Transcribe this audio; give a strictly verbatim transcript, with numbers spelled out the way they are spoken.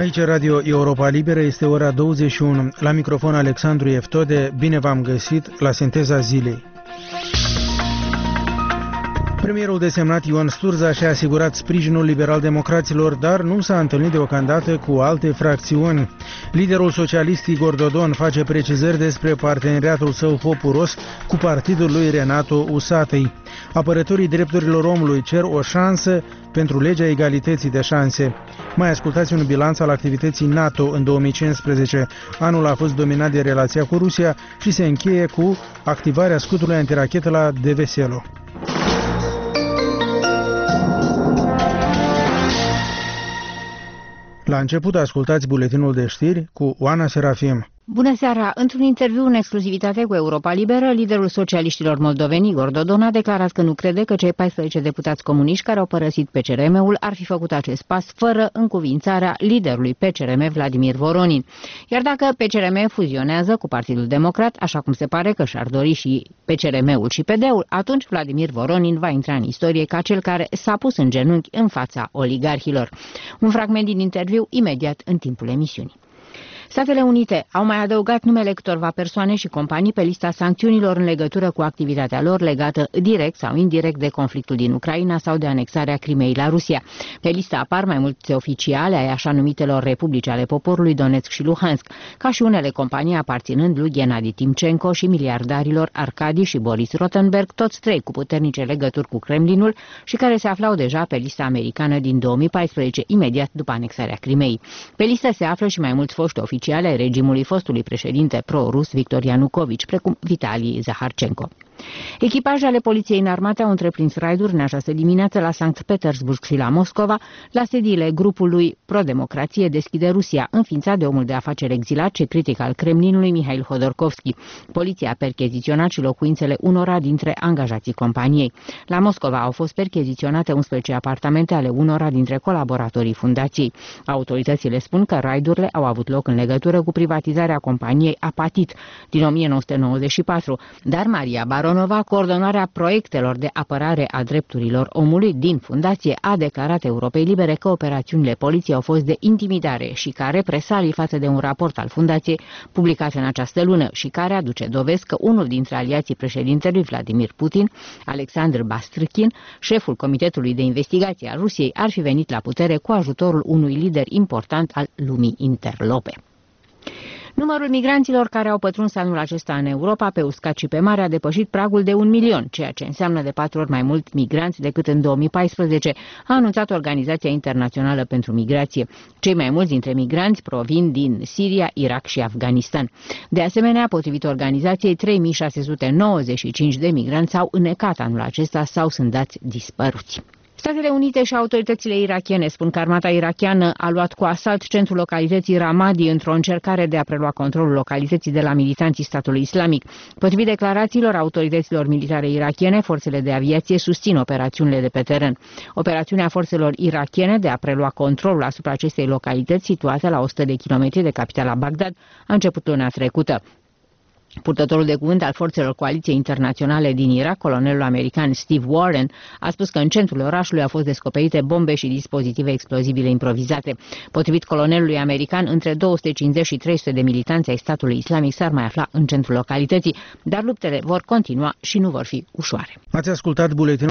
Aici Radio Europa Liberă, este ora douăzeci și unu. La microfon Alexandru Eftode, bine v-am găsit la Sinteza Zilei. Premierul desemnat Ion Sturza și-a asigurat sprijinul liberal-democraților, dar nu s-a întâlnit deocamdată cu alte fracțiuni. Liderul socialist Igor Dodon face precizări despre parteneriatul său populos cu partidul lui Renato Usatăi. Apărătorii drepturilor omului cer o șansă pentru legea egalității de șanse. Mai ascultați un bilanț al activității NATO în două mii cincisprezece. Anul a fost dominat de relația cu Rusia și se încheie cu activarea scutului antirachetă la Deveselo. La început ascultați buletinul de știri cu Oana Serafim. Bună seara! Într-un interviu în exclusivitate cu Europa Liberă, liderul socialiștilor moldoveni, Igor Dodon, a declarat că nu crede că cei paisprezece deputați comuniști care au părăsit P C R M-ul ar fi făcut acest pas fără încuvințarea liderului P C R M, Vladimir Voronin. Iar dacă P C R M fuzionează cu Partidul Democrat, așa cum se pare că și-ar dori și P C R M-ul și P D-ul, atunci Vladimir Voronin va intra în istorie ca cel care s-a pus în genunchi în fața oligarhilor. Un fragment din interviu imediat în timpul emisiunii. Statele Unite au mai adăugat numele câtorva persoane și companii pe lista sancțiunilor în legătură cu activitatea lor legată direct sau indirect de conflictul din Ucraina sau de anexarea Crimeei la Rusia. Pe lista apar mai multe oficiale ai așa numitelor republici ale poporului Donetsk și Luhansk, ca și unele companii aparținând lui Gennady Timchenko și miliardarilor Arkady și Boris Rotenberg, toți trei cu puternice legături cu Kremlinul și care se aflau deja pe lista americană din două mii paisprezece, imediat după anexarea Crimeei. Pe listă se află și mai mulți foști oficiali ale regimului fostului președinte pro-rus Viktor Ianukovici, precum Vitali Zaharchenko. Echipaje ale poliției înarmate au întreprins raiduri în această dimineață la Sankt Petersburg și la Moscova, la sediile grupului Pro-Democrație Deschide Rusia, înființat de omul de afaceri exilat și critic al Kremlinului Mihail Hodorkovski. Poliția a percheziționat și locuințele unora dintre angajații companiei. La Moscova au fost percheziționate unsprezece apartamente ale unora dintre colaboratorii fundației. Autoritățile spun că raidurile au avut loc în legătură cu privatizarea companiei Apatit din o mie nouă sute nouăzeci și patru, dar Maria Baronova, coordonarea proiectelor de apărare a drepturilor omului din fundație, a declarat Europei Libere că operațiunile poliției au fost de intimidare și ca represalii față de un raport al fundației publicat în această lună și care aduce dovezi că unul dintre aliații președintelui Vladimir Putin, Alexandru Bastrykhin, șeful Comitetului de Investigație al Rusiei, ar fi venit la putere cu ajutorul unui lider important al lumii interlope. Numărul migranților care au pătruns anul acesta în Europa, pe uscat și pe mare, a depășit pragul de un milion, ceea ce înseamnă de patru ori mai mult migranți decât în două mii paisprezece, a anunțat Organizația Internațională pentru Migrație. Cei mai mulți dintre migranți provin din Siria, Irak și Afganistan. De asemenea, potrivit organizației, trei mii șase sute nouăzeci și cinci de migranți s-au înnecat anul acesta sau sunt dați dispăruți. Statele Unite și autoritățile irakiene spun că armata irakiană a luat cu asalt centrul localității Ramadi într-o încercare de a prelua controlul localității de la militanții statului islamic. Potrivit declarațiilor autorităților militare irakiene, forțele de aviație susțin operațiunile de pe teren. Operațiunea forțelor irakiene de a prelua controlul asupra acestei localități, situate la o sută de kilometri de capitala Bagdad, a început luna trecută. Purtătorul de cuvânt al forțelor coaliției internaționale din Irak, colonelul american Steve Warren, a spus că în centrul orașului au fost descoperite bombe și dispozitive explozibile improvizate. Potrivit colonelului american, între două sute cincizeci și trei sute de militanți ai statului islamic s-ar mai afla în centrul localității, dar luptele vor continua și nu vor fi ușoare. Ați ascultat buletinul